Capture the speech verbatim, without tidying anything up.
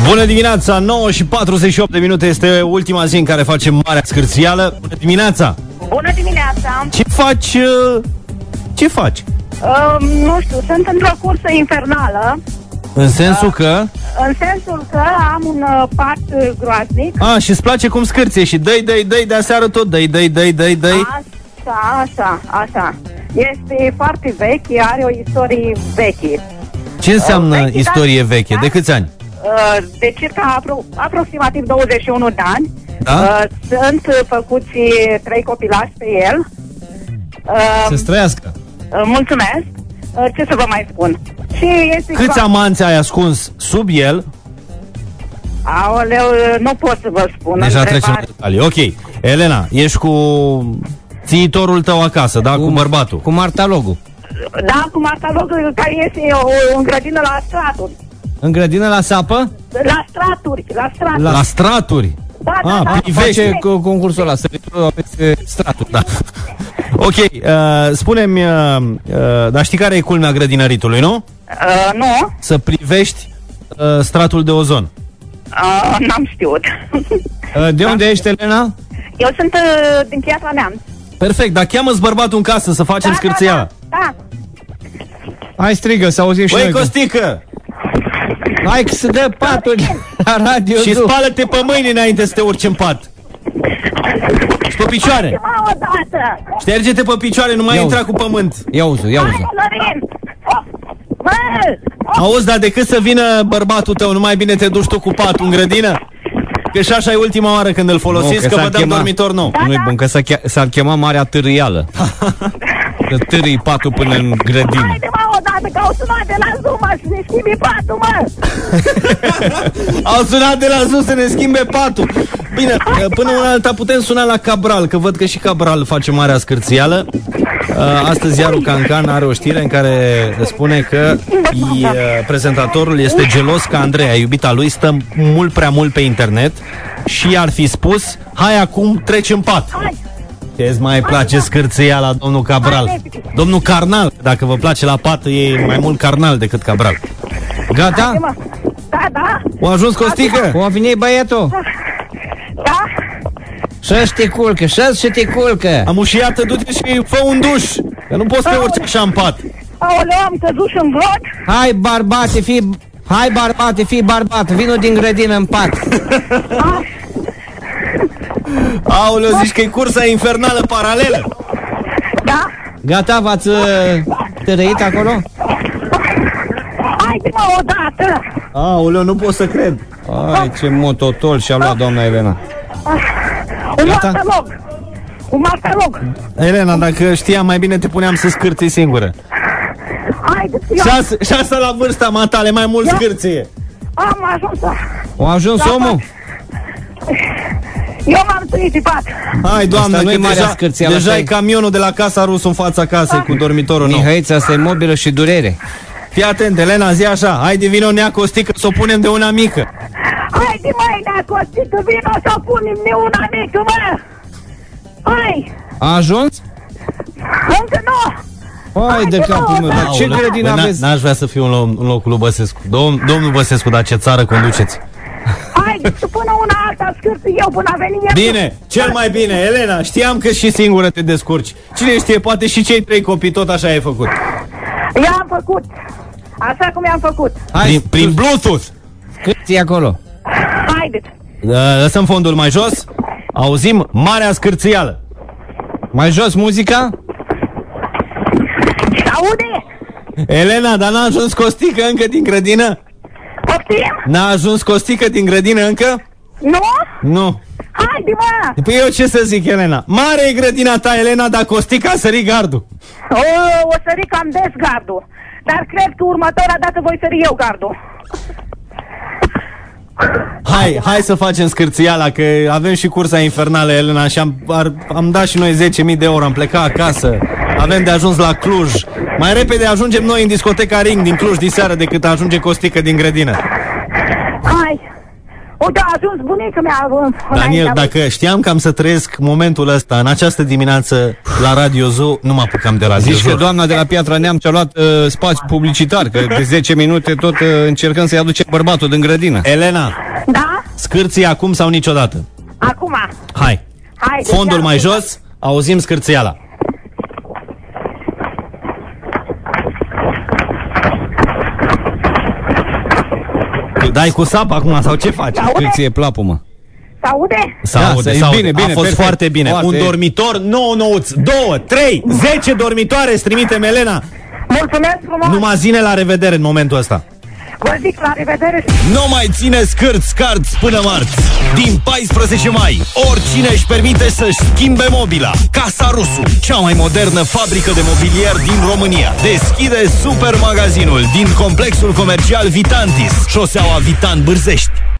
Bună dimineața, nouă și patruzeci și opt de minute, este ultima zi în care facem Marea Scârțială. Bună dimineața! Bună dimineața! Ce faci? Ce faci? Uh, nu știu, sunt într-o cursă infernală. În sensul uh, că? În sensul că am un uh, pat uh, groaznic. A, și îți place cum scârție și dăi, dăi, dăi, de aseară tot, dăi, dăi, dăi, dăi, dăi. Așa, așa, așa. Este foarte vechi, are o istorie veche. Ce înseamnă uh, veche, istorie da? veche? De câți ani? Uh, de circa apro- aproximativ douăzeci și unu de ani. Da? Uh, sunt uh, făcuți trei copilași pe el. Uh, Să străiască. uh, mulțumesc. Uh, ce să vă mai spun? Și este Câți amanți ai ascuns sub el? Aoleu, nu pot să vă spun. Deja întrebare. trecem la detalii. Ok, Elena, ești cu țiitorul tău acasă, da? Cu, cu bărbatul. Cu martalogul. Da, cu martalogul care este o, în grădină la straturi. În grădină la sapă? La straturi, la straturi. La, la straturi? Da, da, ah, da. Face cu concursul ăla, săritură peste straturi. Da. Ok, uh, spune-mi, uh, uh, dar știi care e culmea grădinăritului, nu? Uh, nu. Să privești uh, stratul de ozon. Uh, n-am știut. Uh, de unde ești, Elena? Eu sunt uh, din Piatra Neamț. Perfect, dar cheamă-ți bărbatul în casă să facem Da, scârțiala. da, da, da. Hai, strigă, să auzim și Băi, noi. Costică! Hai că se dă patul la radio. Și du. spală-te pe mâini înainte să te urci în pat. Și pe picioare. Hai-mă odată! Șterge-te pe picioare, nu mai Ia intra uzi. cu pământ. Ia uzi, ia Hai, uzi. Florin! Oh, bă! Oh, Auzi, dar decât să vină bărbatul tău, nu mai bine te duci tu cu patul în grădină? Că și așa e ultima oară când îl folosiți, Nu, că, că că s-ar vă dăm chema- dormitor nou. Nu-i bun, că s-a che- s-ar chema Marea Târâială. Că târâi patul până în grădină. haide-mă odată, că au sunat de la Zoom și ne schimbi patul, mă! Au sunat de la sus să ne schimbe patul. Bine, până una alta putem suna la Cabral, că văd că și Cabral face Marea Scârțială. Astăzi Iaru Cancan are o știre în care spune că i, prezentatorul este gelos că Andreea, iubita lui, stă mult prea mult pe internet și ar fi spus: hai acum treci în pat. Ce-ți mai place scârțiala, domnul Cabral? Domnul Carnal, dacă vă place la pat, e mai mult carnal decât Cabral. Gata? Haide-mă. Da, da, O ajuns, Costică? Cum a venit băietul? da. Să-și te culcă, să-și și te culcă. Am ușiată, du-te și fă un duș, că nu poți să te urci așa în pat. Aoleu, am căzut și în vlog. Hai, barbate, fii... Hai, barbate, fii barbat, vino din grădină în pat. Aoleu, zici că e cursa infernală paralelă. Da. Gata, v-ați uh, tărăit acolo? Haide-mă odată. Aoleu, nu pot să cred. Ai, ce mototol și-a luat doamna Elena. Un Gata? martelog. Un martelog. Elena, dacă știam mai bine te puneam să scârții singură. Haideți, eu Șase, șase la vârsta matale, mai mult Ia. scârție. am ajuns la... A ajuns Da, omul? Eu m-am tritipat. Hai, doamnă, Asta nu că e Marea deja, Scârțială, deja asta e e- camionul de la Casa Rus în fața casei cu dormitorul nou. Mihăiță, asta e mobilă și durere. Fii atent, Elena, zi așa: haide, vino nea Costică să o punem de una mică. Haide, măi, nea Costică, vino să punem ne una mică, mă. Hai, A ajuns? încă nu. Hai de capul meu, dar ce Aoleu. grădină Băi, n- aveți? N-aș vrea să fiu în, lo- în locul lui Băsescu. Dom- Domnul Băsescu, dar ce țară conduceți. Haide, să până una alta scârți eu până a venit el. Bine, cel mai bine, Elena, știam că și singură te descurci. Cine știe, poate și cei trei copii tot așa ai făcut. I-am făcut. Așa cum i-am făcut. Hai, Prin, prin Bluetooth. câți acolo? Haideți. Uh, Lăsăm fondul mai jos. Auzim Marea Scârțială. Mai jos muzica? Și aude? Elena, dar n-a ajuns Costică încă din grădină? Poftim? N-a ajuns Costică din grădină încă? Nu? Nu. Haide, mă. Păi eu ce să zic, Elena? Mare e grădina ta, Elena, dar Costică a sărit gardul. O, o sări cam des gardul. Dar cred că următoarea dată voi sări eu gardul. Hai, hai să facem scârțiala, că avem și cursa infernală, Elena, și am, ar, am dat și noi zece mii de euro, am plecat acasă, avem de ajuns la Cluj. Mai repede ajungem noi în discoteca Ring din Cluj diseară decât ajunge Costică din grădină. Hai. Uite, a ajuns bunica mea. Daniel, dacă știam că am să trăiesc momentul ăsta în această dimineață la Radio Zoo, nu mă apucam de Radio Zici Zoo. că doamna de la Piatra Neam ți-a luat uh, spațiu publicitar, că de zece minute tot uh, încercăm să-i aducem bărbatul din grădină. Elena, Da? scârții acum sau niciodată? Acum. Hai, Hai, fondul deci mai acum. jos, auzim scârțiala. Dai cu sap acum sau ce faci? Aude? Cât ție plapumă. S-aude? S-aude, Da, s-aude. bine, bine, a fost perfect. foarte bine. Foarte. Un dormitor, nouă nouți, două, trei, zece dormitoare îți trimitem, Elena. Mulțumesc frumos. Numai zine la revedere în momentul ăsta. Vă zic la revedere. Nu mai ține scârți, scarți până marți. Din paisprezece mai, oricine își permite să-și schimbe mobila. Casa Rusu, cea mai modernă fabrică de mobilier din România, deschide supermagazinul din complexul comercial Vitantis, șoseaua Vitan Bârzești.